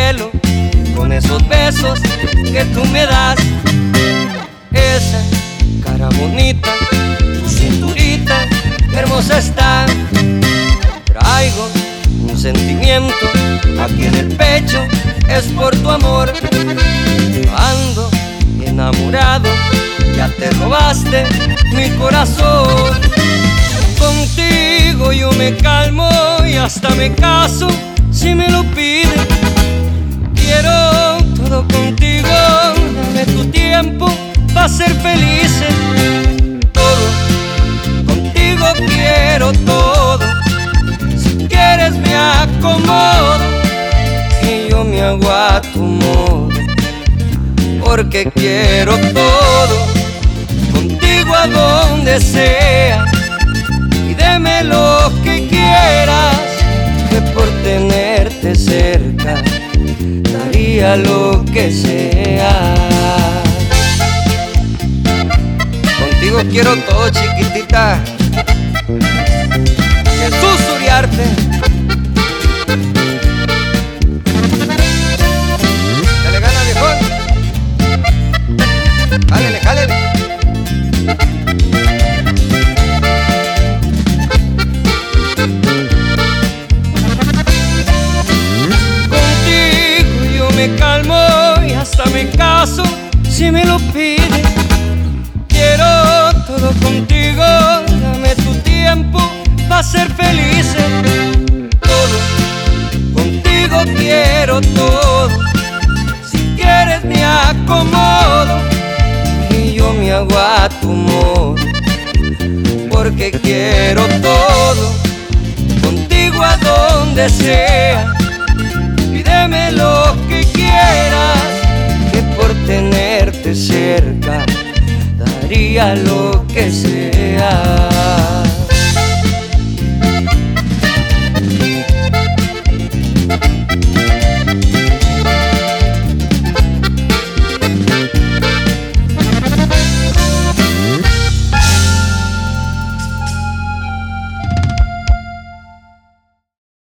cielo con esos besos que tú me das. Esa cara bonita, tu cinturita hermosa está. Traigo un sentimiento aquí en el pecho, es por tu amor. Ando enamorado, ya te robaste mi corazón. Contigo yo me calmo y hasta me caso si me lo pides. Quiero todo contigo, dame tu tiempo para ser felices. Todo, contigo quiero todo. Si quieres me acomodo y yo me hago a tu modo, porque quiero todo, contigo a donde sea. Pídeme lo que quieras, que por tenerte cerca daría lo que sea. Contigo quiero todo, chiquitita. Jesús Uriarte. Dale gana, viejón. Jálele, jálele. Contigo yo me calmo y hasta me caso si me lo pides. Quiero todo contigo, dame tu tiempo para ser felices. Todo, contigo quiero todo. Si quieres me acomodo y yo me hago a tu modo, porque quiero todo, contigo a donde sea. Pídeme lo que quieras, que por tenerte cerca daría lo que sea.